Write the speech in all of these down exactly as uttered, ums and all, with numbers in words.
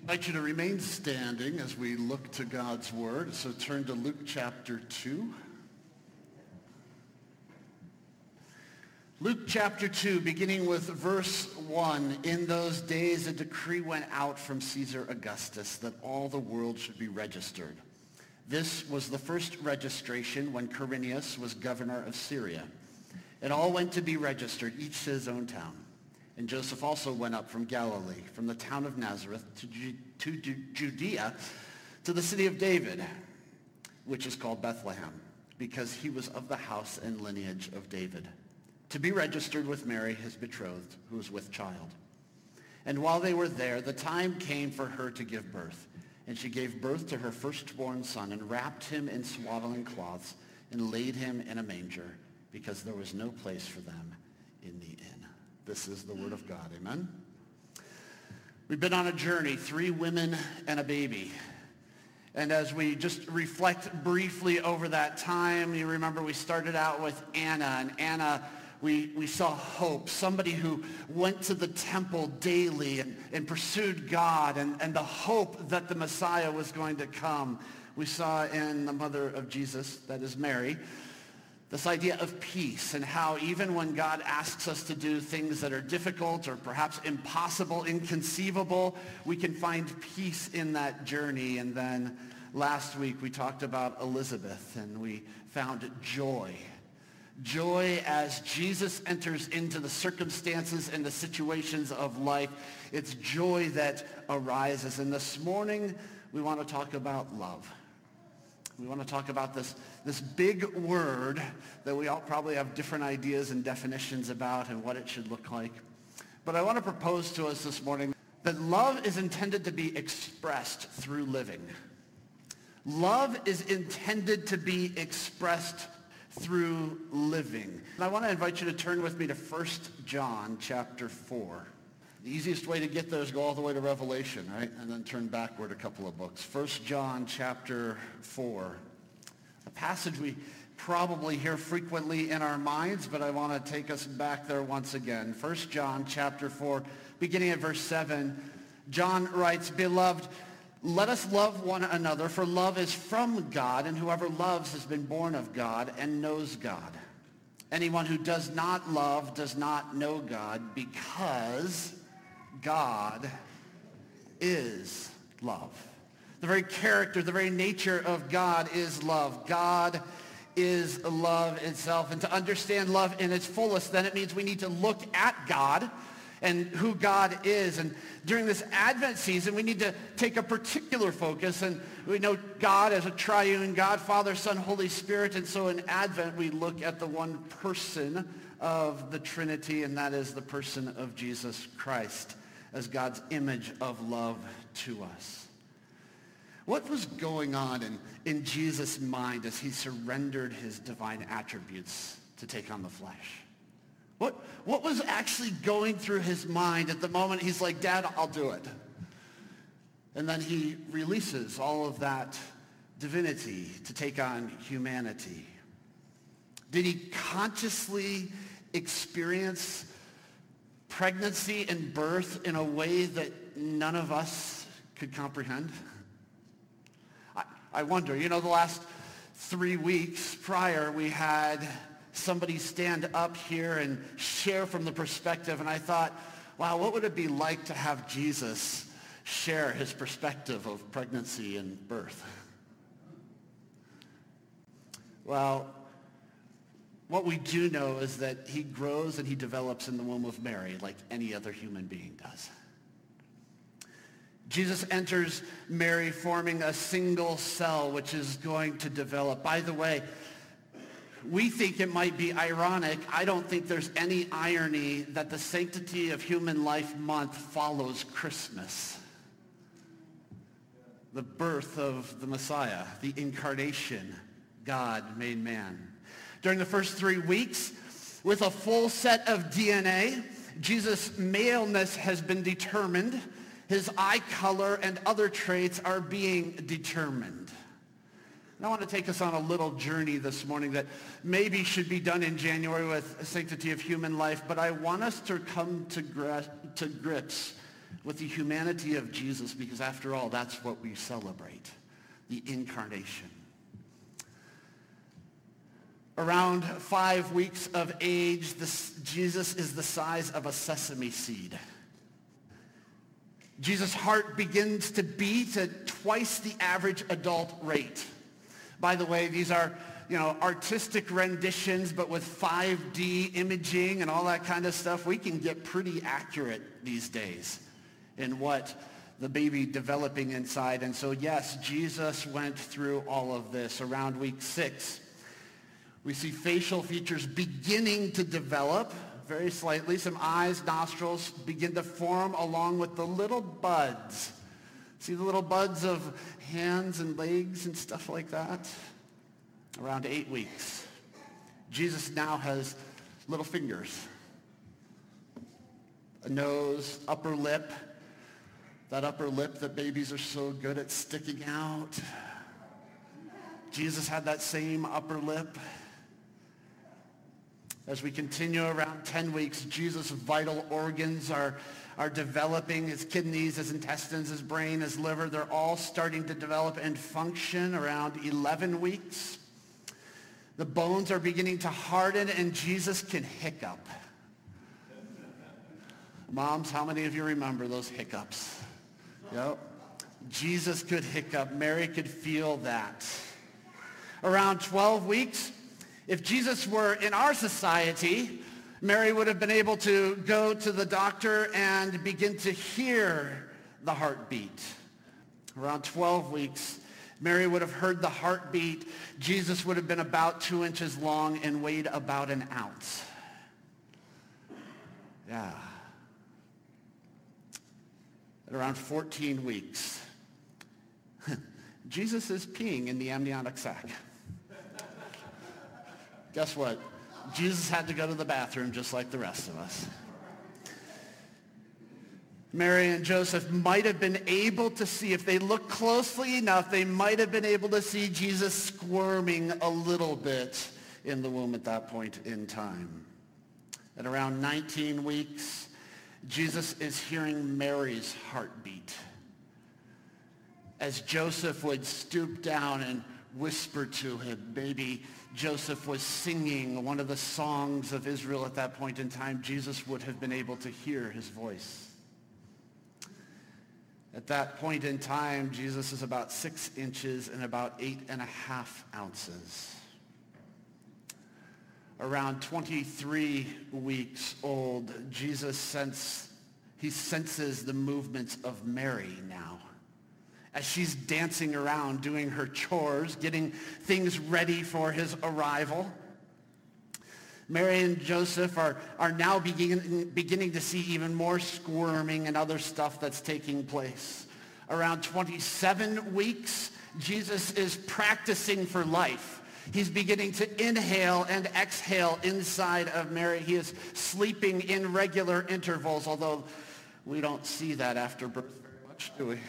I invite you to remain standing as we look to God's Word. So turn to Luke chapter two. Luke chapter two, beginning with verse one. In those days a decree went out from Caesar Augustus that all the world should be registered. This was the first registration when Quirinius was governor of Syria. And all went to be registered, each to his own town. And Joseph also went up from Galilee, from the town of Nazareth to, Ju- to Ju- Judea, to the city of David, which is called Bethlehem, because he was of the house and lineage of David, to be registered with Mary, his betrothed, who was with child. And while they were there, the time came for her to give birth. And she gave birth to her firstborn son and wrapped him in swaddling cloths and laid him in a manger, because there was no place for them in the inn. This is the word of God. Amen. We've been on a journey, three women and a baby. And as we just reflect briefly over that time, you remember we started out with Anna. And Anna, we, we saw hope, somebody who went to the temple daily and, and pursued God and, and the hope that the Messiah was going to come. We saw in the mother of Jesus, that is Mary, this idea of peace and how even when God asks us to do things that are difficult or perhaps impossible, inconceivable, we can find peace in that journey. And then last week we talked about Elizabeth and we found joy. Joy as Jesus enters into the circumstances and the situations of life. It's joy that arises. And this morning we want to talk about love. We want to talk about this, this big word that we all probably have different ideas and definitions about and what it should look like. But I want to propose to us this morning that love is intended to be expressed through living. Love is intended to be expressed through living. And I want to invite you to turn with me to First John chapter four. The easiest way to get there is go all the way to Revelation, right? And then turn backward a couple of books. First John chapter four. A passage we probably hear frequently in our minds, but I want to take us back there once again. First John chapter four, beginning at verse seven. John writes, "Beloved, let us love one another, for love is from God, and whoever loves has been born of God and knows God. Anyone who does not love does not know God, because God is love." The very character, the very nature of God is love. God is love itself. And to understand love in its fullest, then it means we need to look at God and who God is. And during this Advent season, we need to take a particular focus. And we know God as a triune God, Father, Son, Holy Spirit. And so in Advent, we look at the one person of the Trinity, and that is the person of Jesus Christ as God's image of love to us. What was going on in, in Jesus' mind as he surrendered his divine attributes to take on the flesh? What, what was actually going through his mind at the moment he's like, "Dad, I'll do it"? And then he releases all of that divinity to take on humanity. Did he consciously experience pregnancy and birth in a way that none of us could comprehend? I, I wonder, you know, the last three weeks prior, we had somebody stand up here and share from the perspective, and I thought, wow, what would it be like to have Jesus share his perspective of pregnancy and birth? Well, what we do know is that he grows and he develops in the womb of Mary like any other human being does. Jesus enters Mary forming a single cell which is going to develop. By the way, we think it might be ironic. I don't think there's any irony that the Sanctity of Human Life Month follows Christmas. The birth of the Messiah, the incarnation, God made man. During the first three weeks, with a full set of D N A, Jesus' maleness has been determined. His eye color and other traits are being determined. And I want to take us on a little journey this morning that maybe should be done in January with Sanctity of Human Life, but I want us to come to, gra- to grips with the humanity of Jesus, because after all, that's what we celebrate, the incarnation. Around five weeks of age, this, Jesus is the size of a sesame seed. Jesus' heart begins to beat at twice the average adult rate. By the way, these are, you know, artistic renditions, but with five D imaging and all that kind of stuff, we can get pretty accurate these days in what the baby developing inside. And so, yes, Jesus went through all of this. Around week six, we see facial features beginning to develop very slightly. Some eyes, nostrils begin to form along with the little buds. See the little buds of hands and legs and stuff like that? Around eight weeks, Jesus now has little fingers, a nose, upper lip, that upper lip that babies are so good at sticking out. Jesus had that same upper lip. As we continue around ten weeks, Jesus' vital organs are, are developing. His kidneys, his intestines, his brain, his liver, they're all starting to develop and function around eleven weeks. The bones are beginning to harden, and Jesus can hiccup. Moms, how many of you remember those hiccups? Yep. Jesus could hiccup. Mary could feel that. Around twelve weeks, if Jesus were in our society, Mary would have been able to go to the doctor and begin to hear the heartbeat. Around twelve weeks, Mary would have heard the heartbeat. Jesus would have been about two inches long and weighed about an ounce. Yeah. At around fourteen weeks, Jesus is peeing in the amniotic sac. Guess what? Jesus had to go to the bathroom just like the rest of us. Mary and Joseph might have been able to see, if they looked closely enough, they might have been able to see Jesus squirming a little bit in the womb at that point in time. At around nineteen weeks, Jesus is hearing Mary's heartbeat. As Joseph would stoop down and whisper to him, maybe Joseph was singing one of the songs of Israel at that point in time, Jesus would have been able to hear his voice. At that point in time, Jesus is about six inches and about eight and a half ounces. Around twenty-three weeks old, Jesus sense, he senses the movements of Mary now. As she's dancing around, doing her chores, getting things ready for his arrival. Mary and Joseph are, are now begin, beginning to see even more squirming and other stuff that's taking place. Around twenty-seven weeks, Jesus is practicing for life. He's beginning to inhale and exhale inside of Mary. He is sleeping in regular intervals, although we don't see that after birth very much, do we?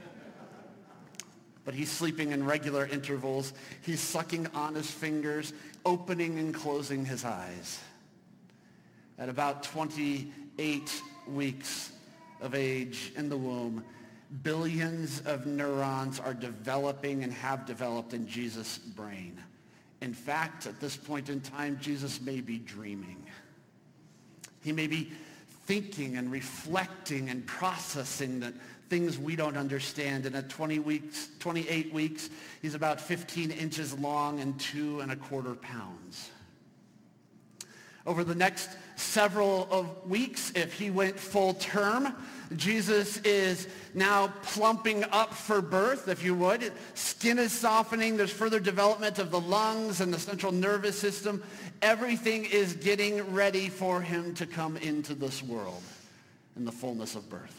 But he's sleeping in regular intervals. He's sucking on his fingers, opening and closing his eyes. At about twenty-eight weeks of age in the womb, billions of neurons are developing and have developed in Jesus' brain. In fact, at this point in time, Jesus may be dreaming. He may be thinking and reflecting and processing that things we don't understand. And at twenty weeks, twenty-eight weeks, he's about fifteen inches long and two and a quarter pounds. Over the next several of weeks, if he went full term, Jesus is now plumping up for birth, if you would. Skin is softening. There's further development of the lungs and the central nervous system. Everything is getting ready for him to come into this world in the fullness of birth.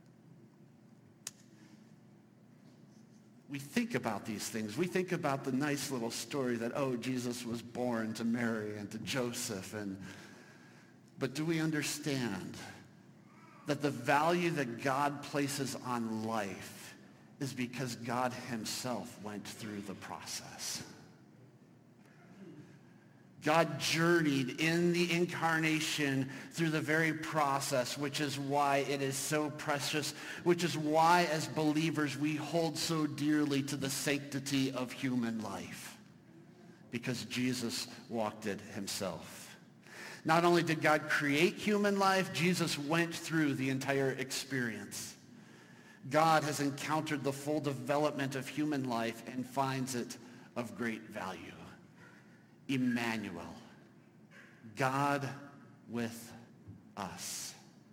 We think about these things. We think about the nice little story that, oh, Jesus was born to Mary and to Joseph. And, but do we understand that the value that God places on life is because God himself went through the process? God journeyed in the incarnation through the very process, which is why it is so precious, which is why as believers we hold so dearly to the sanctity of human life, because Jesus walked it himself. Not only did God create human life, Jesus went through the entire experience. God has encountered the full development of human life and finds it of great value. Emmanuel, God with us.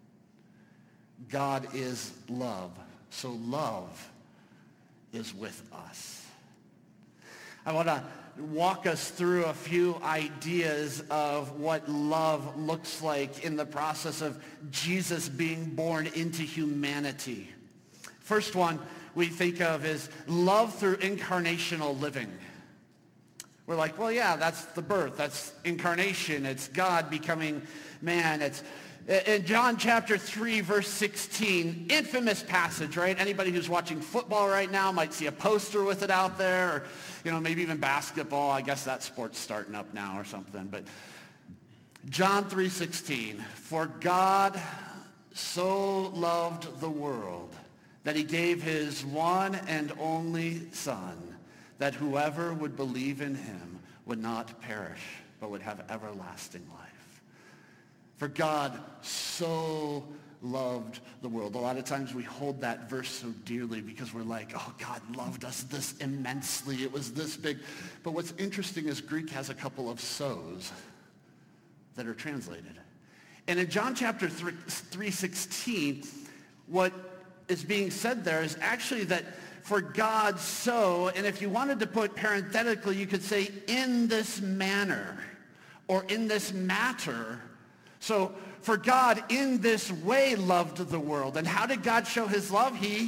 God is love, so love is with us. I want to walk us through a few ideas of what love looks like in the process of Jesus being born into humanity. First one we think of is love through incarnational living. We're like, well, yeah, that's the birth. That's incarnation. It's God becoming man. It's in John chapter three, verse sixteen, infamous passage, right? Anybody who's watching football right now might see a poster with it out there, or, you know, maybe even basketball. I guess that sport's starting up now or something. But John three sixteen, for God so loved the world that he gave his one and only Son, that whoever would believe in him would not perish, but would have everlasting life. For God so loved the world. A lot of times we hold that verse so dearly because we're like, oh, God loved us this immensely. It was this big. But what's interesting is Greek has a couple of so's that are translated. And in John chapter three sixteen, what is being said there is actually that for God so, and if you wanted to put parenthetically, you could say in this manner or in this matter. So for God in this way loved the world. And how did God show his love? He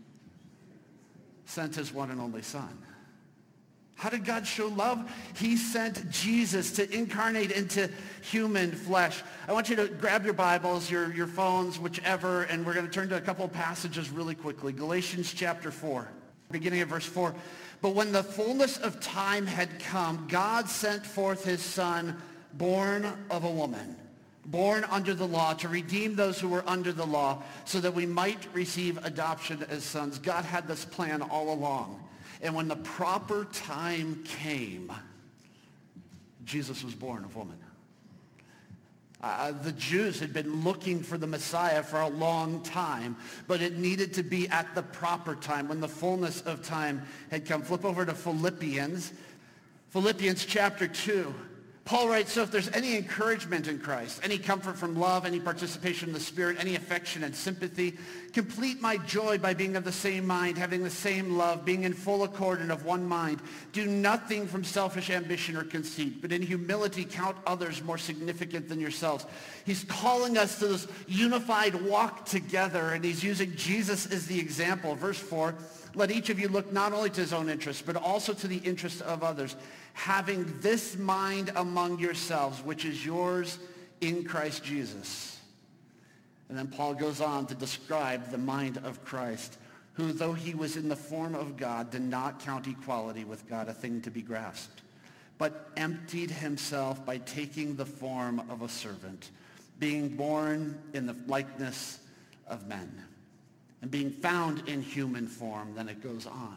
sent his one and only Son. How did God show love? He sent Jesus to incarnate into human flesh. I want you to grab your Bibles, your, your phones, whichever, and we're going to turn to a couple of passages really quickly. Galatians chapter four, beginning of verse four. But when the fullness of time had come, God sent forth his Son, born of a woman, born under the law, to redeem those who were under the law, so that we might receive adoption as sons. God had this plan all along. And when the proper time came, Jesus was born of woman. Uh, the Jews had been looking for the Messiah for a long time, but it needed to be at the proper time, when the fullness of time had come. Flip over to Philippians. Philippians chapter two. Paul writes, so if there's any encouragement in Christ, any comfort from love, any participation in the Spirit, any affection and sympathy, complete my joy by being of the same mind, having the same love, being in full accord and of one mind. Do nothing from selfish ambition or conceit, but in humility count others more significant than yourselves. He's calling us to this unified walk together, and he's using Jesus as the example. Verse four, let each of you look not only to his own interest, but also to the interest of others, having this mind among yourselves, which is yours in Christ Jesus. And then Paul goes on to describe the mind of Christ, who, though he was in the form of God, did not count equality with God a thing to be grasped, but emptied himself by taking the form of a servant, being born in the likeness of men, and being found in human form. Then it goes on.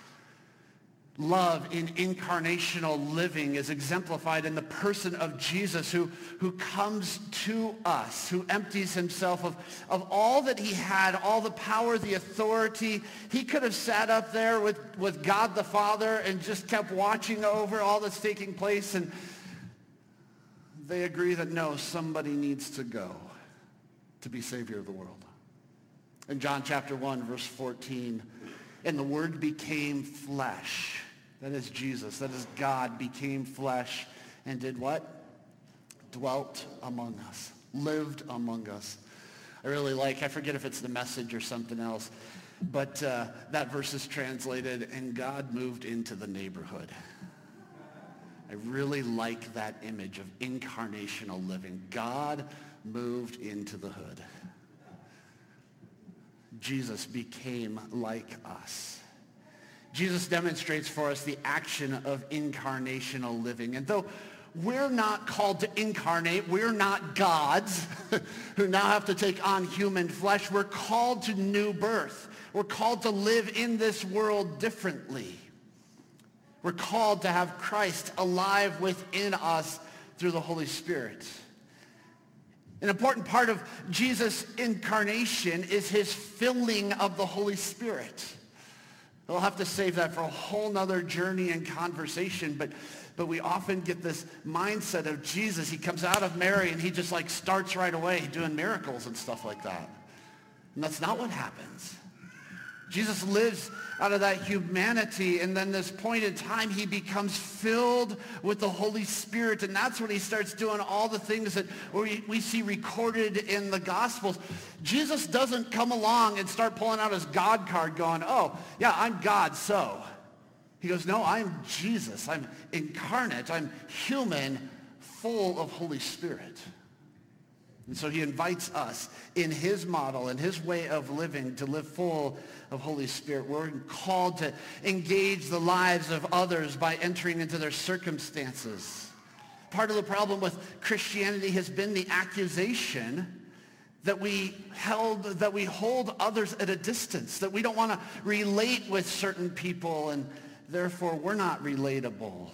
Love in incarnational living is exemplified in the person of Jesus, who, who comes to us, who empties himself of, of all that he had, all the power, the authority. He could have sat up there with, with God the Father and just kept watching over all that's taking place, and they agree that no, somebody needs to go to be Savior of the world. In John chapter one, verse fourteen, and the Word became flesh. That is Jesus. That is God became flesh and did what? Dwelt among us. Lived among us. I really like, I forget if it's the Message or something else, but uh, that verse is translated, and God moved into the neighborhood. I really like that image of incarnational living. God moved into the hood. Jesus became like us. Jesus demonstrates for us the action of incarnational living. And though we're not called to incarnate. We're not gods who now have to take on human flesh. We're called to new birth. We're called to live in this world differently. We're called to have Christ alive within us through the Holy Spirit. An important part of Jesus' incarnation is his filling of the Holy Spirit. We'll have to save that for a whole nother journey and conversation, but, but we often get this mindset of Jesus. He comes out of Mary and he just like starts right away doing miracles and stuff like that. And that's not what happens. Jesus lives out of that humanity, and then this point in time, he becomes filled with the Holy Spirit, and that's when he starts doing all the things that we, we see recorded in the Gospels. Jesus doesn't come along and start pulling out his God card going, oh, yeah, I'm God, so. He goes, no, I'm Jesus. I'm incarnate. I'm human, full of Holy Spirit. And so he invites us in his model, in his way of living, to live full of Holy Spirit. We're called to engage the lives of others by entering into their circumstances. Part of the problem with Christianity has been the accusation that we held, that we hold others at a distance, that we don't want to relate with certain people, and therefore we're not relatable.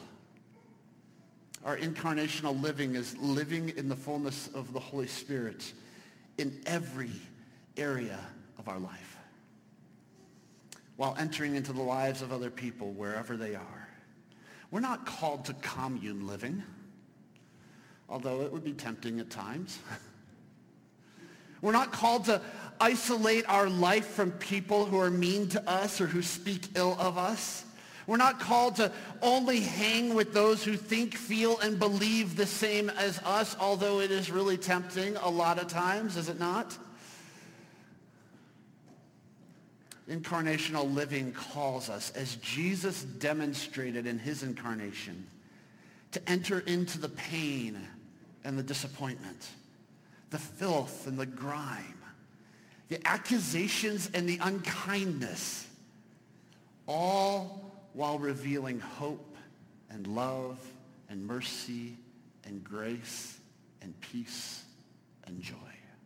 Our incarnational living is living in the fullness of the Holy Spirit in every area of our life, while entering into the lives of other people wherever they are. We're not called to commune living, although it would be tempting at times. We're not called to isolate our life from people who are mean to us or who speak ill of us. We're not called to only hang with those who think, feel, and believe the same as us, although it is really tempting a lot of times, is it not? Incarnational living calls us, as Jesus demonstrated in his incarnation, to enter into the pain and the disappointment, the filth and the grime, the accusations and the unkindness, all while revealing hope and love and mercy and grace and peace and joy.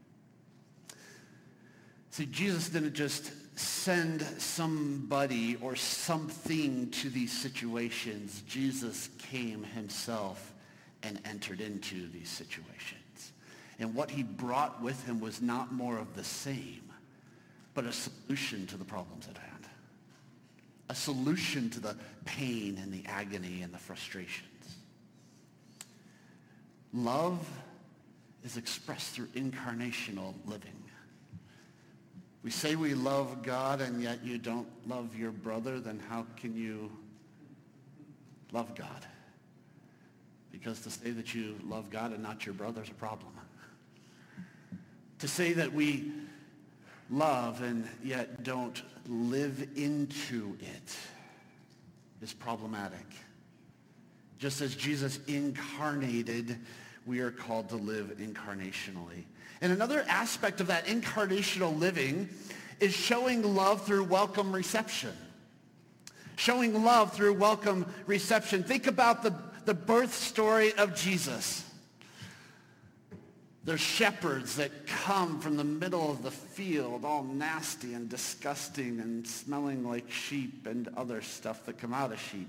See, Jesus didn't just send somebody or something to these situations. Jesus came himself and entered into these situations. And what he brought with him was not more of the same, but a solution to the problems at hand. A solution to the pain and the agony and the frustrations. Love is expressed through incarnational living. We say we love God and yet you don't love your brother, then how can you love God? Because to say that you love God and not your brother is a problem. To say that we love and yet don't live into it is problematic. Just as Jesus incarnated, we are called to live incarnationally. And another aspect of that incarnational living is showing love through welcome reception. Showing love through welcome reception. Think about the, the birth story of Jesus. There's shepherds that come from the middle of the field, all nasty and disgusting and smelling like sheep and other stuff that come out of sheep.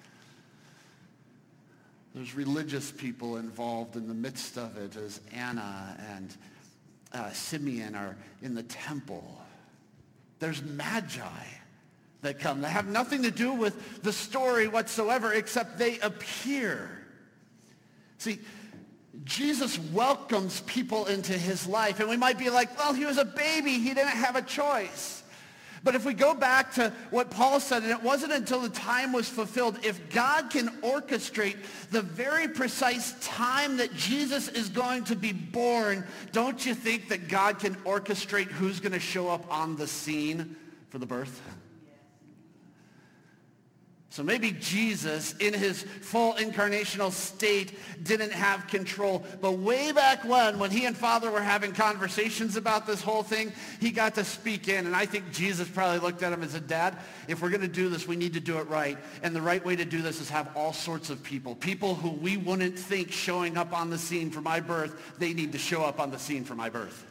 There's religious people involved in the midst of it, as Anna and uh, Simeon are in the temple. There's magi that come. They have nothing to do with the story whatsoever, except they appear. See, Jesus welcomes people into his life, and we might be like, well, he was a baby. He didn't have a choice. But if we go back to what Paul said, and it wasn't until the time was fulfilled, if God can orchestrate the very precise time that Jesus is going to be born, don't you think that God can orchestrate who's going to show up on the scene for the birth? So maybe Jesus, in his full incarnational state, didn't have control. But way back when, when he and Father were having conversations about this whole thing, he got to speak in. And I think Jesus probably looked at him and said, Dad, if we're going to do this, we need to do it right. And the right way to do this is have all sorts of people. People who we wouldn't think showing up on the scene for my birth, they need to show up on the scene for my birth.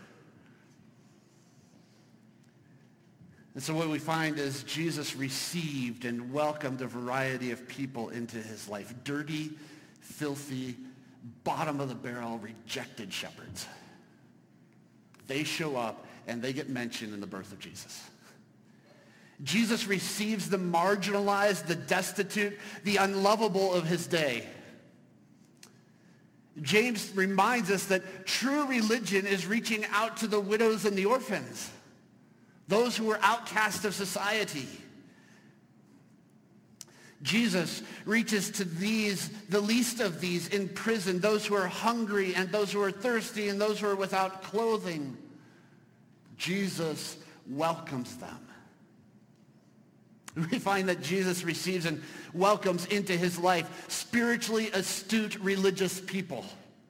And so what we find is Jesus received and welcomed a variety of people into his life. Dirty, filthy, bottom of the barrel, rejected shepherds. They show up and they get mentioned in the birth of Jesus. Jesus receives the marginalized, the destitute, the unlovable of his day. James reminds us that true religion is reaching out to the widows and the orphans, those who were outcast of society. Jesus reaches to these, the least of these in prison, those who are hungry and those who are thirsty and those who are without clothing. Jesus welcomes them. We find that Jesus receives and welcomes into his life spiritually astute religious people.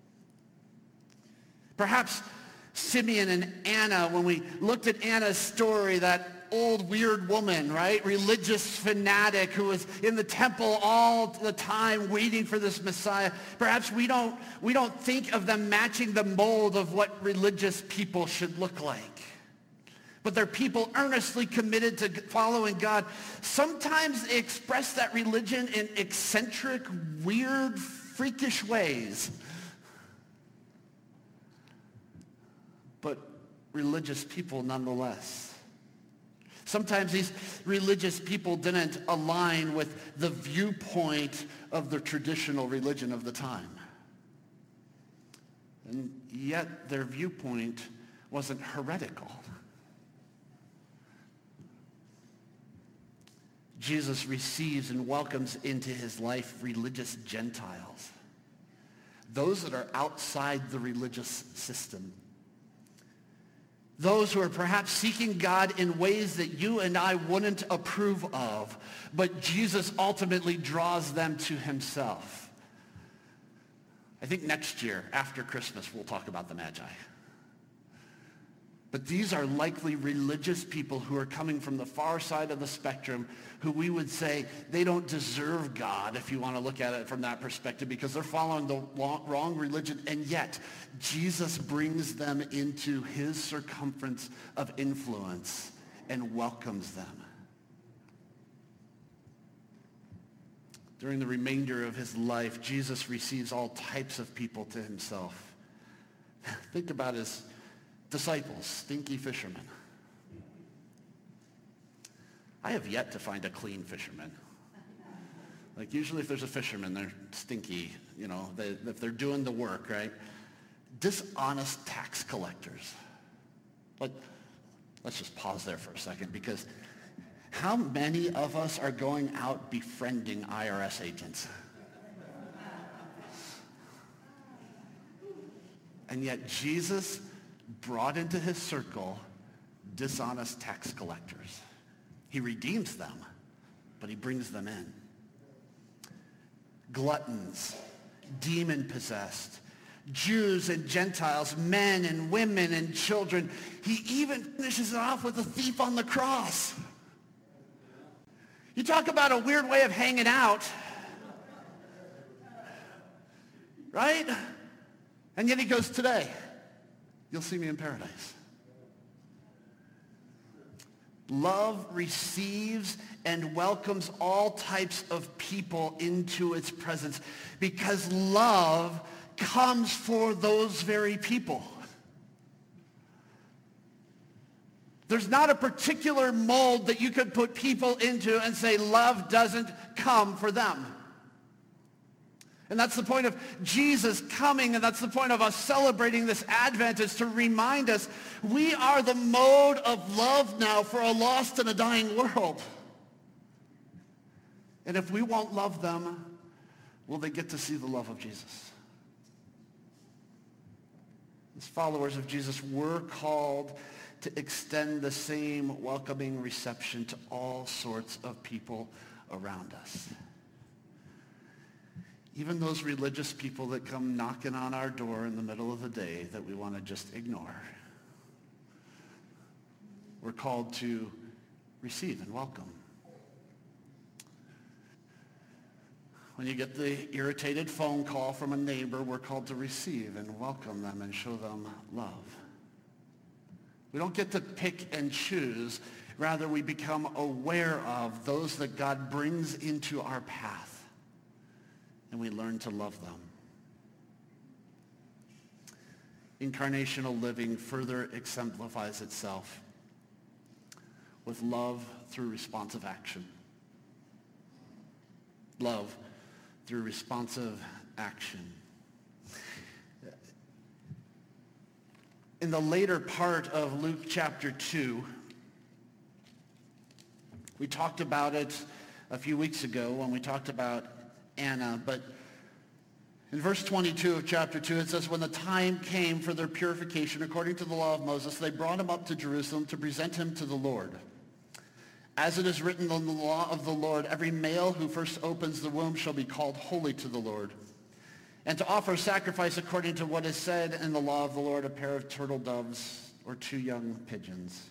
Perhaps Simeon and Anna, when we looked at Anna's story, that old weird woman, right? Religious fanatic who was in the temple all the time waiting for this Messiah. Perhaps we don't, we don't think of them matching the mold of what religious people should look like. But they're people earnestly committed to following God. Sometimes they express that religion in eccentric, weird, freakish ways. But religious people nonetheless. Sometimes these religious people didn't align with the viewpoint of the traditional religion of the time. And yet their viewpoint wasn't heretical. Jesus receives and welcomes into his life religious Gentiles, those that are outside the religious system. Those who are perhaps seeking God in ways that you and I wouldn't approve of, but Jesus ultimately draws them to himself. I think next year, after Christmas, we'll talk about the Magi. But these are likely religious people who are coming from the far side of the spectrum, who we would say they don't deserve God, if you want to look at it from that perspective, because they're following the wrong religion. And yet, Jesus brings them into his circumference of influence and welcomes them. During the remainder of his life, Jesus receives all types of people to himself. Think about his disciples, stinky fishermen. I have yet to find a clean fisherman. Like usually if there's a fisherman, they're stinky, you know, they, if they're doing the work, right? Dishonest tax collectors. Like, let's just pause there for a second, because how many of us are going out befriending I R S agents? And yet Jesus brought into his circle dishonest tax collectors. He redeems them, but he brings them in. Gluttons, demon-possessed, Jews and Gentiles, men and women and children. He even finishes it off with a thief on the cross. You talk about a weird way of hanging out, right? And yet he goes, today, you'll see me in paradise. Love receives and welcomes all types of people into its presence because love comes for those very people. There's not a particular mold that you could put people into and say love doesn't come for them. And that's the point of Jesus coming, and that's the point of us celebrating this Advent, is to remind us we are the mode of love now for a lost and a dying world. And if we won't love them, will they get to see the love of Jesus? As followers of Jesus, we're called to extend the same welcoming reception to all sorts of people around us. Even those religious people that come knocking on our door in the middle of the day that we want to just ignore. We're called to receive and welcome. When you get the irritated phone call from a neighbor, we're called to receive and welcome them and show them love. We don't get to pick and choose. Rather, we become aware of those that God brings into our path, and we learn to love them. Incarnational living further exemplifies itself with love through responsive action. Love through responsive action. In the later part of Luke chapter two, we talked about it a few weeks ago when we talked about Anna, but in verse twenty-two of chapter two, it says, when the time came for their purification according to the law of Moses, they brought him up to Jerusalem to present him to the Lord. As it is written in the law of the Lord, every male who first opens the womb shall be called holy to the Lord. And to offer sacrifice according to what is said in the law of the Lord, a pair of turtle doves or two young pigeons.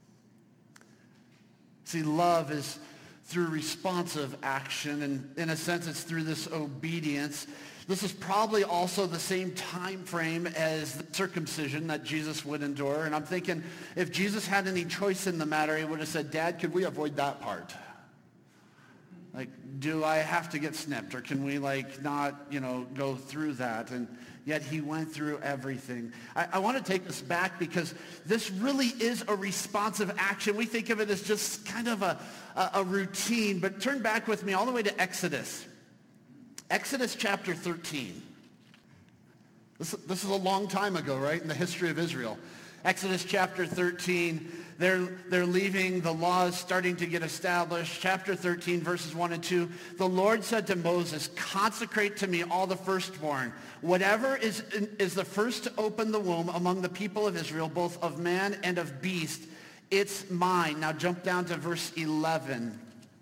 See, love is through responsive action, and in a sense it's through this obedience. This is probably also the same time frame as the circumcision that Jesus would endure. And I'm thinking, if Jesus had any choice in the matter, he would have said, Dad, could we avoid that part? Like, do I have to get snipped, or can we, like, not, you know, go through that? And yet he went through everything. I, I want to take this back because this really is a responsive action. We think of it as just kind of a, a, a routine, but turn back with me all the way to Exodus. Exodus chapter thirteen. This, this is a long time ago, right, in the history of Israel. Exodus chapter thirteen, they're, they're leaving, the laws starting to get established. Chapter thirteen, verses one and two, the Lord said to Moses, consecrate to me all the firstborn. Whatever is, is the first to open the womb among the people of Israel, both of man and of beast, it's mine. Now jump down to verse eleven.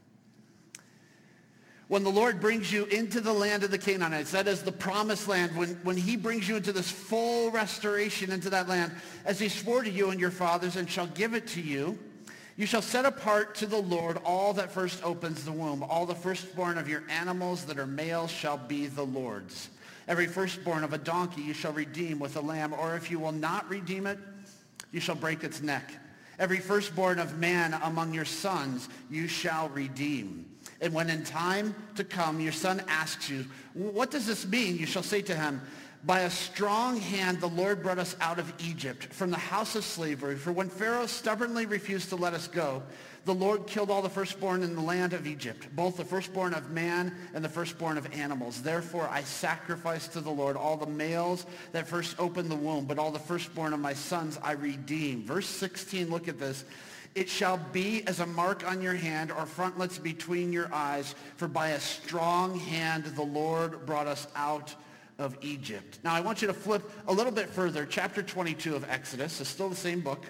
When the Lord brings you into the land of the Canaanites, that is the promised land, when, when he brings you into this full restoration into that land, as he swore to you and your fathers and shall give it to you, you shall set apart to the Lord all that first opens the womb. All the firstborn of your animals that are male shall be the Lord's. Every firstborn of a donkey you shall redeem with a lamb, or if you will not redeem it, you shall break its neck. Every firstborn of man among your sons you shall redeem. And when in time to come your son asks you, what does this mean? You shall say to him, by a strong hand the Lord brought us out of Egypt, from the house of slavery. For when Pharaoh stubbornly refused to let us go, the Lord killed all the firstborn in the land of Egypt, both the firstborn of man and the firstborn of animals. Therefore I sacrifice to the Lord all the males that first opened the womb, but all the firstborn of my sons I redeem. Verse sixteen, look at this. It shall be as a mark on your hand or frontlets between your eyes, for by a strong hand the Lord brought us out of Egypt. Now I want you to flip a little bit further. Chapter twenty-two of Exodus is still the same book.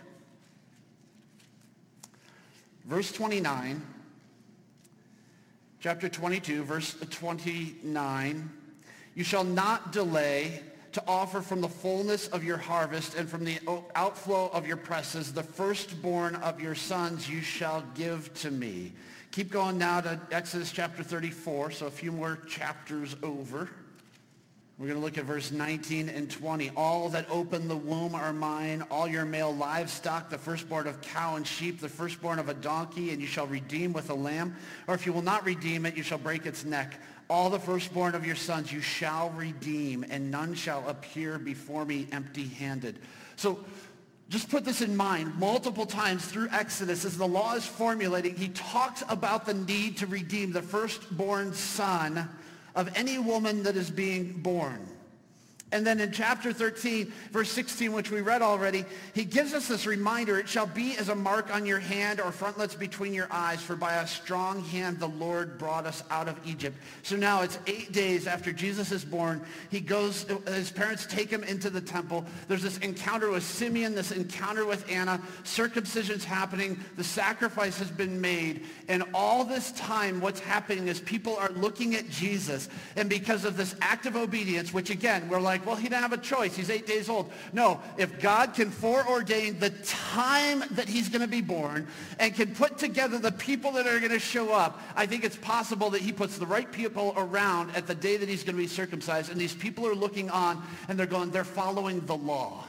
Verse twenty-nine. Chapter twenty-two, verse twenty-nine. You shall not delay to offer from the fullness of your harvest and from the outflow of your presses, the firstborn of your sons you shall give to me. Keep going now to Exodus chapter thirty-four, so a few more chapters over. We're going to look at verse nineteen and twenty. All that open the womb are mine, all your male livestock, the firstborn of cow and sheep, the firstborn of a donkey, and you shall redeem with a lamb. Or if you will not redeem it, you shall break its neck. All the firstborn of your sons you shall redeem, and none shall appear before me empty-handed. So just put this in mind. Multiple times through Exodus, as the law is formulating, he talks about the need to redeem the firstborn son of any woman that is being born. And then in chapter thirteen, verse sixteen, which we read already, he gives us this reminder, it shall be as a mark on your hand or frontlets between your eyes, for by a strong hand the Lord brought us out of Egypt. So now it's eight days after Jesus is born. He goes, his parents take him into the temple. There's this encounter with Simeon, this encounter with Anna. Circumcision's happening. The sacrifice has been made. And all this time, what's happening is people are looking at Jesus. And because of this act of obedience, which again, we're like, well, he didn't have a choice. He's eight days old. No, if God can foreordain the time that he's going to be born and can put together the people that are going to show up, I think it's possible that he puts the right people around at the day that he's going to be circumcised. And these people are looking on and they're going, they're following the law.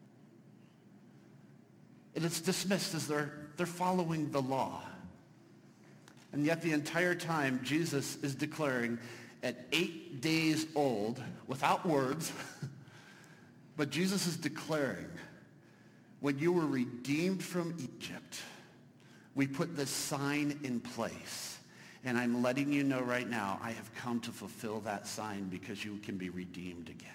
And it's dismissed as they're, they're following the law. And yet the entire time, Jesus is declaring at eight days old, without words, but Jesus is declaring, when you were redeemed from Egypt, we put this sign in place. And I'm letting you know right now, I have come to fulfill that sign because you can be redeemed again.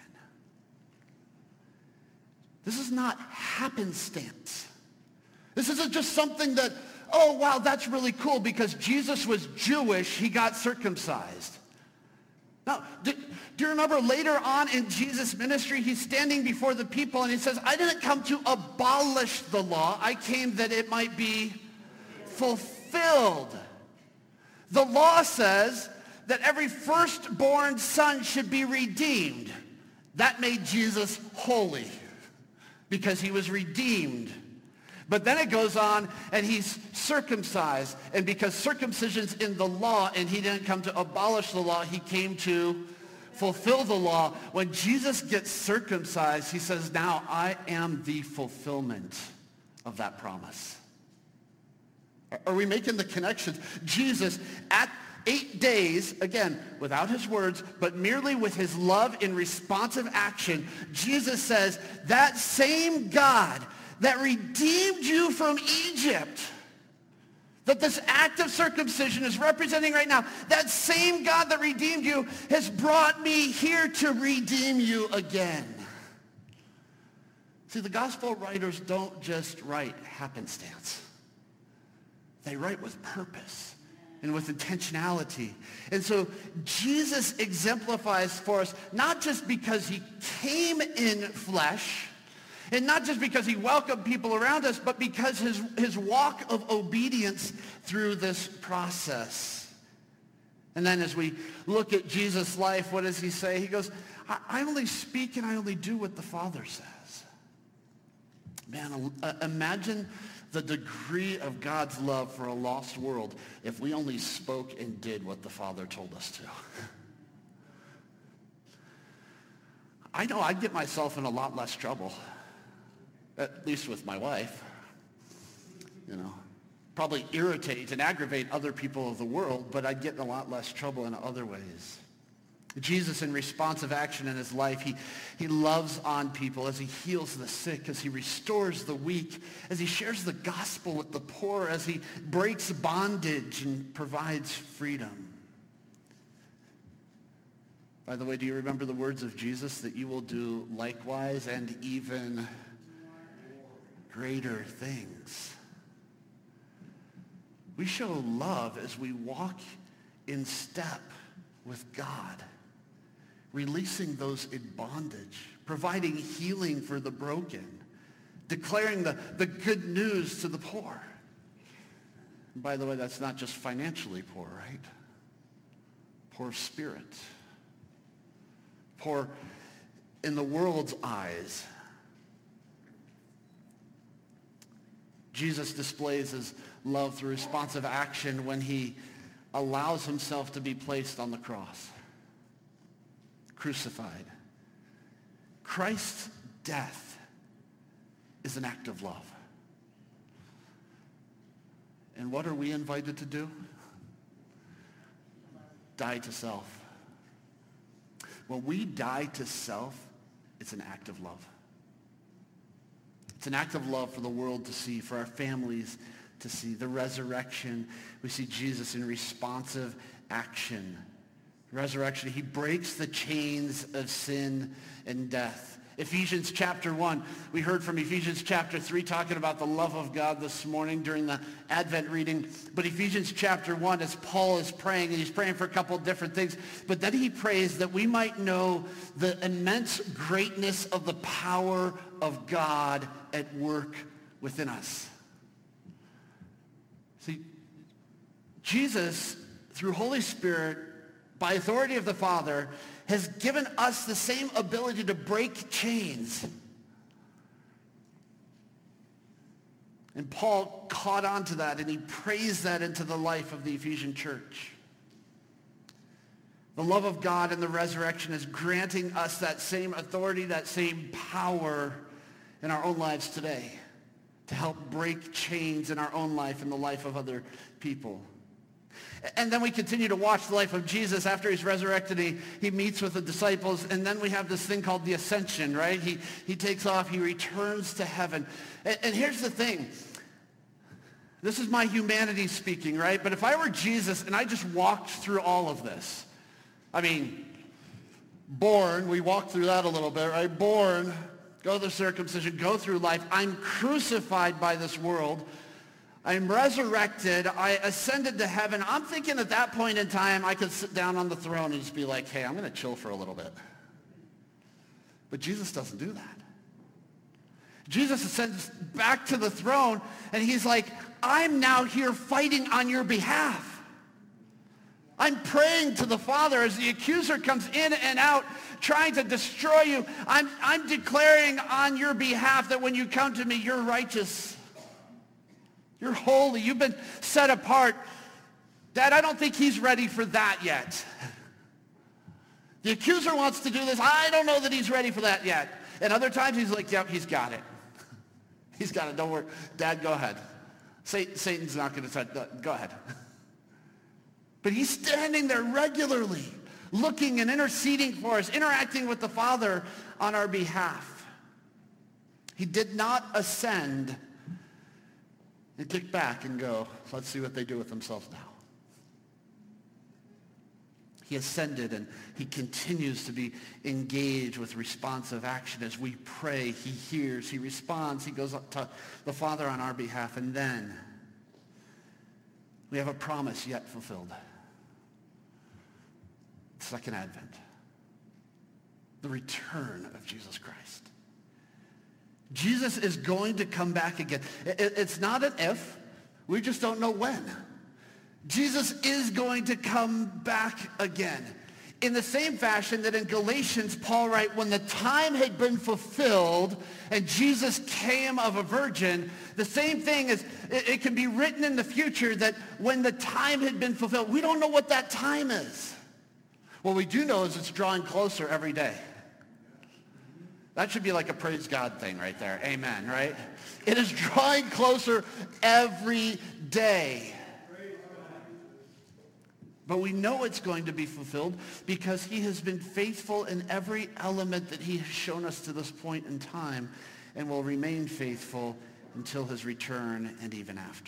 This is not happenstance. This isn't just something that, oh, wow, that's really cool because Jesus was Jewish, he got circumcised. Now, do, do you remember later on in Jesus' ministry, he's standing before the people and he says, I didn't come to abolish the law. I came that it might be fulfilled. The law says that every firstborn son should be redeemed. That made Jesus holy because he was redeemed. But then it goes on, and he's circumcised. And because circumcision's in the law, and he didn't come to abolish the law, he came to fulfill the law. When Jesus gets circumcised, he says, now I am the fulfillment of that promise. Are we making the connections? Jesus, at eight days, again, without his words, but merely with his love in responsive action, Jesus says, that same God that redeemed you from Egypt, that this act of circumcision is representing right now, that same God that redeemed you has brought me here to redeem you again. See, the gospel writers don't just write happenstance. They write with purpose and with intentionality. And so Jesus exemplifies for us, not just because he came in flesh, and not just because he welcomed people around us, but because his, his walk of obedience through this process. And then as we look at Jesus' life, what does he say? He goes, I, I only speak and I only do what the Father says. Man, uh, imagine the degree of God's love for a lost world if we only spoke and did what the Father told us to. I know I'd get myself in a lot less trouble. At least with my wife, you know, probably irritate and aggravate other people of the world, but I'd get in a lot less trouble in other ways. Jesus, in responsive action in his life, he, he loves on people as he heals the sick, as he restores the weak, as he shares the gospel with the poor, as he breaks bondage and provides freedom. By the way, do you remember the words of Jesus that you will do likewise and even greater things? We show love as we walk in step with God, releasing those in bondage, providing healing for the broken, declaring the, the good news to the poor. And by the way, that's not just financially poor, right? Poor spirit. Poor in the world's eyes. Jesus displays his love through responsive action when he allows himself to be placed on the cross, crucified. Christ's death is an act of love. And what are we invited to do? Die to self. When we die to self, it's an act of love. It's an act of love for the world to see, for our families to see. The resurrection, we see Jesus in responsive action, Resurrection, he breaks the chains of sin and death. Ephesians chapter one, we heard from Ephesians chapter three talking about the love of God this morning during the Advent reading. But Ephesians chapter one, as Paul is praying, and he's praying for a couple of different things, but then he prays that we might know the immense greatness of the power of God at work within us. See, Jesus, through Holy Spirit, by authority of the Father, has given us the same ability to break chains. And Paul caught on to that, and he praised that into the life of the Ephesian church. The love of God and the resurrection is granting us that same authority, that same power in our own lives today to help break chains in our own life and the life of other people. And then we continue to watch the life of Jesus. After he's resurrected, he, he meets with the disciples, and then we have this thing called the ascension, right? He, he takes off, he returns to heaven. And, and here's the thing. This is my humanity speaking, right? But if I were Jesus and I just walked through all of this, I mean, born, we walked through that a little bit, right? Born, go through circumcision, go through life. I'm crucified by this world. I'm resurrected. I ascended to heaven. I'm thinking at that point in time, I could sit down on the throne and just be like, hey, I'm going to chill for a little bit. But Jesus doesn't do that. Jesus ascends back to the throne, and he's like, I'm now here fighting on your behalf. I'm praying to the Father as the accuser comes in and out, trying to destroy you. I'm, I'm declaring on your behalf that when you come to me, you're righteous. You're holy. You've been set apart. Dad, I don't think he's ready for that yet. The accuser wants to do this. I don't know that he's ready for that yet. And other times he's like, yep, he's got it. He's got it. Don't worry. Dad, go ahead. Satan's not going to, go ahead. But he's standing there regularly, looking and interceding for us, interacting with the Father on our behalf. He did not ascend and kick back and go, let's see what they do with themselves now. He ascended, and he continues to be engaged with responsive action. As we pray, he hears, he responds, he goes up to the Father on our behalf, and then we have a promise yet fulfilled. Second Advent. The return of Jesus Christ. Jesus is going to come back again. It's not an if. We just don't know when. Jesus is going to come back again. In the same fashion that in Galatians, Paul writes, when the time had been fulfilled and Jesus came of a virgin, the same thing is, it can be written in the future that when the time had been fulfilled, we don't know what that time is. What we do know is it's drawing closer every day. That should be like a praise God thing right there. Amen, right? It is drawing closer every day. But we know it's going to be fulfilled because he has been faithful in every element that he has shown us to this point in time and will remain faithful until his return and even after.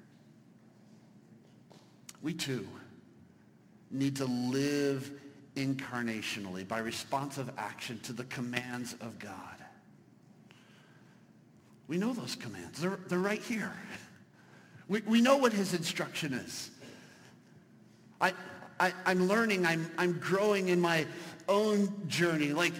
We too need to live incarnationally by responsive action to the commands of God. We know those commands. They're, they're right here. We, we know what his instruction is. I, I, I'm learning, I'm, I'm growing in my own journey. Like,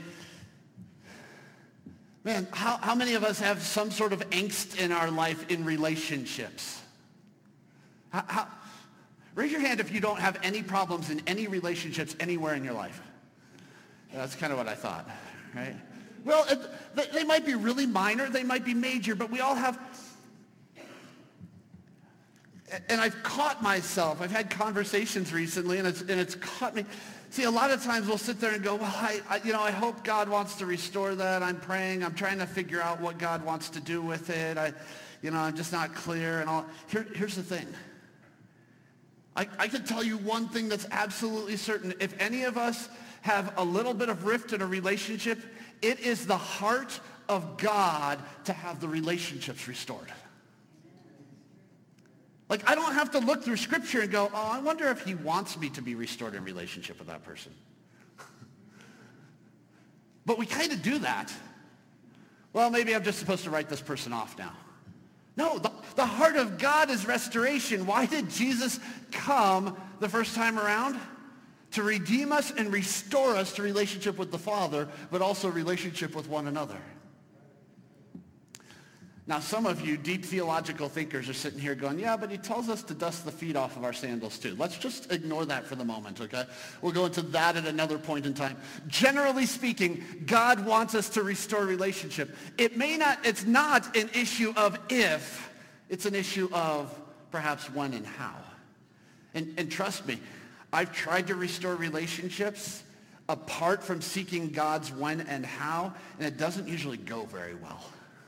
man, how, how many of us have some sort of angst in our life in relationships? How, how, raise your hand if you don't have any problems in any relationships anywhere in your life. That's kind of what I thought, right? Well, it, they might be really minor, they might be major, but we all have... And I've caught myself. I've had conversations recently, and it's, and it's caught me. See, a lot of times we'll sit there and go, well, I, I, you know, I hope God wants to restore that. I'm praying. I'm trying to figure out what God wants to do with it. I, you know, I'm just not clear and all. Here, here's the thing. I, I can tell you one thing that's absolutely certain. If any of us have a little bit of rift in a relationship, it is the heart of God to have the relationships restored. Like, I don't have to look through Scripture and go, oh, I wonder if he wants me to be restored in relationship with that person. But we kind of do that. Well, maybe I'm just supposed to write this person off now. No, the, the heart of God is restoration. Why did Jesus come the first time around? To redeem us and restore us to relationship with the Father, but also relationship with one another. Now, some of you deep theological thinkers are sitting here going, yeah, but he tells us to dust the feet off of our sandals too. Let's just ignore that for the moment, okay? We'll go into that at another point in time. Generally speaking, God wants us to restore relationship. It may not, it's not an issue of if, it's an issue of perhaps when and how. And, and trust me, I've tried to restore relationships apart from seeking God's when and how, and it doesn't usually go very well.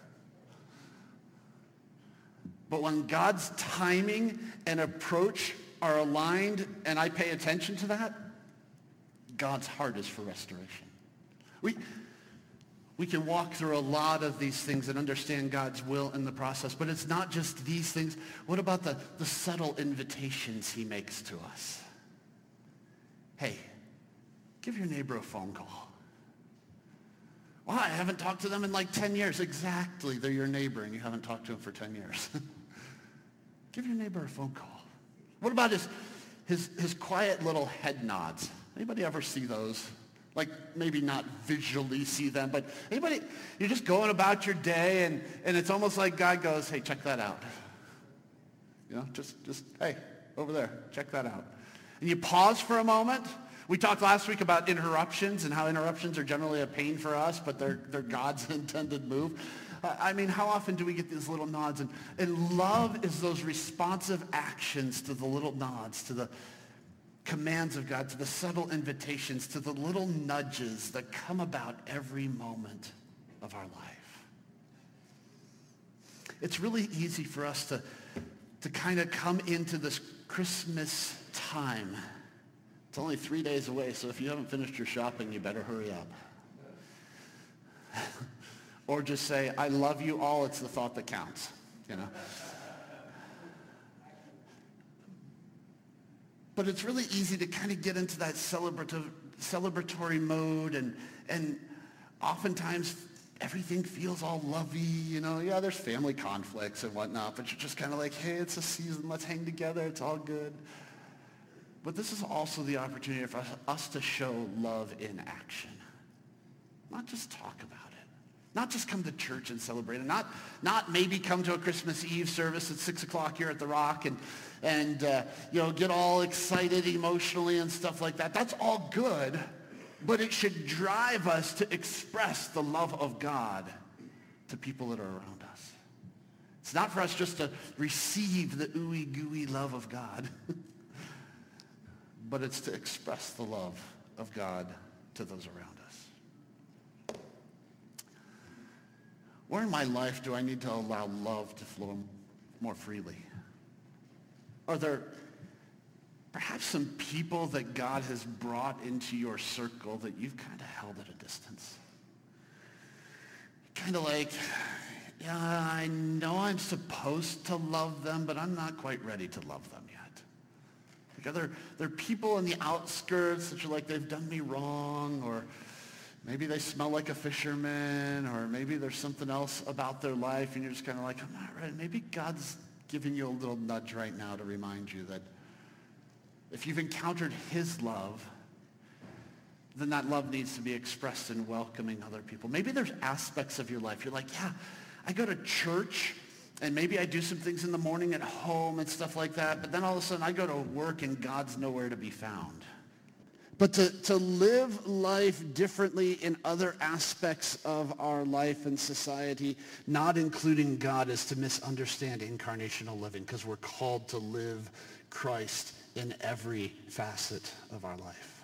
But when God's timing and approach are aligned, and I pay attention to that, God's heart is for restoration. We, we can walk through a lot of these things and understand God's will in the process, but it's not just these things. What about the, the subtle invitations he makes to us? Hey, give your neighbor a phone call. Well, I haven't talked to them in like ten years. Exactly, they're your neighbor and you haven't talked to them for ten years. Give your neighbor a phone call. What about his, his, his quiet little head nods? Anybody ever see those? Like, maybe not visually see them, but anybody, you're just going about your day and, and it's almost like God goes, hey, check that out. You know, just, just, hey, over there, check that out. And you pause for a moment. We talked last week about interruptions and how interruptions are generally a pain for us, but they're, they're God's intended move. I mean, how often do we get these little nods? And, and love is those responsive actions to the little nods, to the commands of God, to the subtle invitations, to the little nudges that come about every moment of our life. It's really easy for us to, to kind of come into this Christmas time. It's only three days away, so if you haven't finished your shopping, you better hurry up. Or just say, I love you all, it's the thought that counts, you know. But it's really easy to kind of get into that celebrative, celebratory mode, and, and oftentimes everything feels all lovey, you know. Yeah, there's family conflicts and whatnot, but you're just kind of like, hey, it's a season, let's hang together, it's all good. But this is also the opportunity for us, us to show love in action. Not just talk about it. Not just come to church and celebrate it. Not, not maybe come to a Christmas Eve service at six o'clock here at the Rock and, and uh, you know, get all excited emotionally and stuff like that. That's all good, but it should drive us to express the love of God to people that are around us. It's not for us just to receive the ooey gooey love of God, but it's to express the love of God to those around us. Where in my life do I need to allow love to flow more freely? Are there perhaps some people that God has brought into your circle that you've kind of held at a distance? Kind of like, yeah, I know I'm supposed to love them, but I'm not quite ready to love them yet. Like, are there, there are people in the outskirts that you're like, they've done me wrong, or maybe they smell like a fisherman, or maybe there's something else about their life, and you're just kind of like, I'm not ready. Maybe God's giving you a little nudge right now to remind you that if you've encountered his love, then that love needs to be expressed in welcoming other people. Maybe there's aspects of your life. You're like, yeah, I go to church, and maybe I do some things in the morning at home and stuff like that, but then all of a sudden I go to work and God's nowhere to be found. But to, to live life differently in other aspects of our life and society, not including God, is to misunderstand incarnational living, because we're called to live Christ in every facet of our life.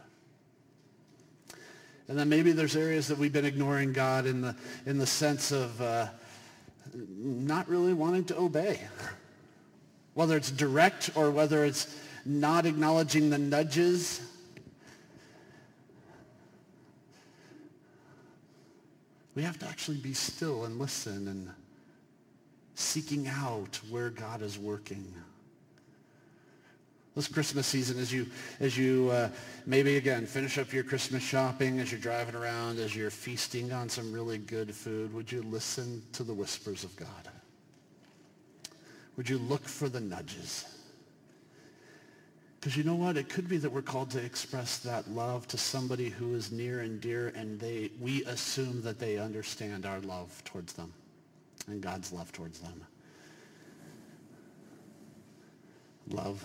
And then maybe there's areas that we've been ignoring God in the, in the sense of uh, not really wanting to obey. Whether it's direct or whether it's not acknowledging the nudges. We have to actually be still and listen and seeking out where God is working. This Christmas season, as you, as you uh, maybe, again, finish up your Christmas shopping, as you're driving around, as you're feasting on some really good food, would you listen to the whispers of God? Would you look for the nudges? Because you know what? It could be that we're called to express that love to somebody who is near and dear, and they we assume that they understand our love towards them and God's love towards them. Love.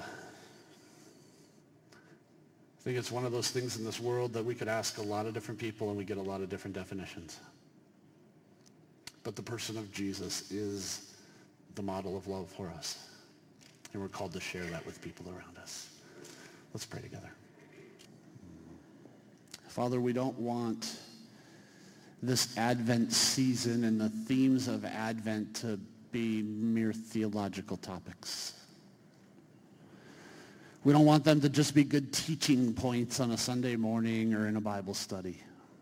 I think it's one of those things in this world that we could ask a lot of different people and we get a lot of different definitions. But the person of Jesus is the model of love for us. And we're called to share that with people around us. Let's pray together. Father, we don't want this Advent season and the themes of Advent to be mere theological topics. We don't want them to just be good teaching points on a Sunday morning or in a Bible study.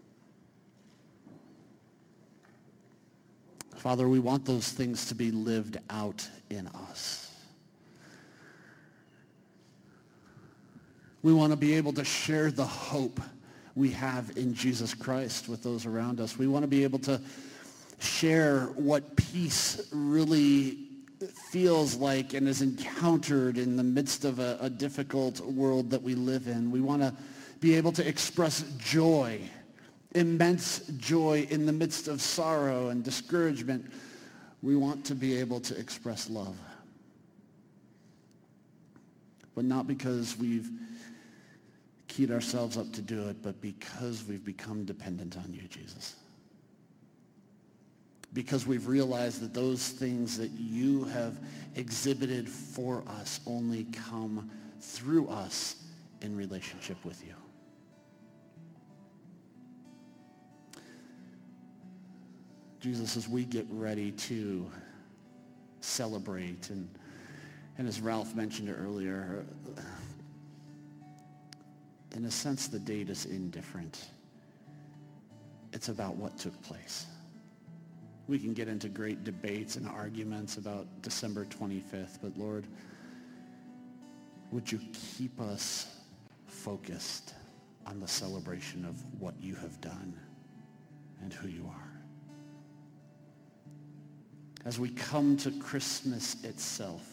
Father, we want those things to be lived out in us. We want to be able to share the hope we have in Jesus Christ with those around us. We want to be able to share what peace really feels like and is encountered in the midst of a, a difficult world that we live in. We want to be able to express joy, immense joy in the midst of sorrow and discouragement. We want to be able to express love. But not because we've keyed ourselves up to do it, but because we've become dependent on you, Jesus. Because we've realized that those things that you have exhibited for us only come through us in relationship with you. Jesus, as we get ready to celebrate, and, and as Ralph mentioned earlier, in a sense, the date is indifferent. It's about what took place. We can get into great debates and arguments about December twenty-fifth, but Lord, would you keep us focused on the celebration of what you have done and who you are? As we come to Christmas itself,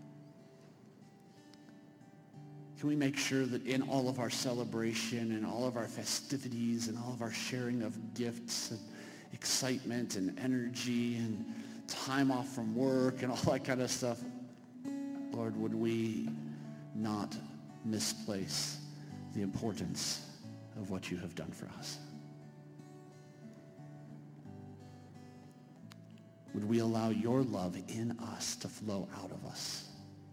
can we make sure that in all of our celebration and all of our festivities and all of our sharing of gifts and excitement and energy and time off from work and all that kind of stuff, Lord, would we not misplace the importance of what you have done for us? Would we allow your love in us to flow out of us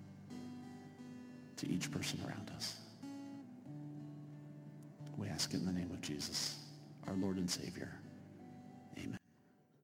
to each person around us? We ask it in the name of Jesus, our Lord and Savior.